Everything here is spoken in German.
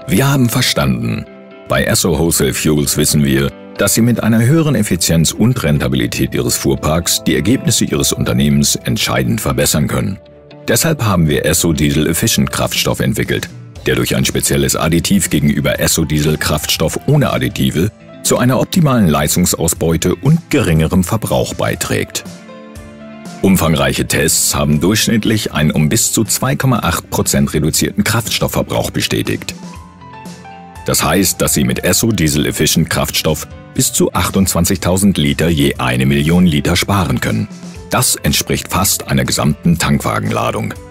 Wir haben verstanden. Bei Esso Wholesale Fuels wissen wir, dass Sie mit einer höheren Effizienz und Rentabilität Ihres Fuhrparks die Ergebnisse Ihres Unternehmens entscheidend verbessern können. Deshalb haben wir Esso Diesel Efficient Kraftstoff entwickelt, der durch ein spezielles Additiv gegenüber Esso Diesel Kraftstoff ohne Additive zu einer optimalen Leistungsausbeute und geringerem Verbrauch beiträgt. Umfangreiche Tests haben durchschnittlich einen um bis zu 2,8% reduzierten Kraftstoffverbrauch bestätigt. Das heißt, dass Sie mit Esso Diesel Efficient Kraftstoff bis zu 28.000 Liter je 1 Million Liter sparen können. Das entspricht fast einer gesamten Tankwagenladung.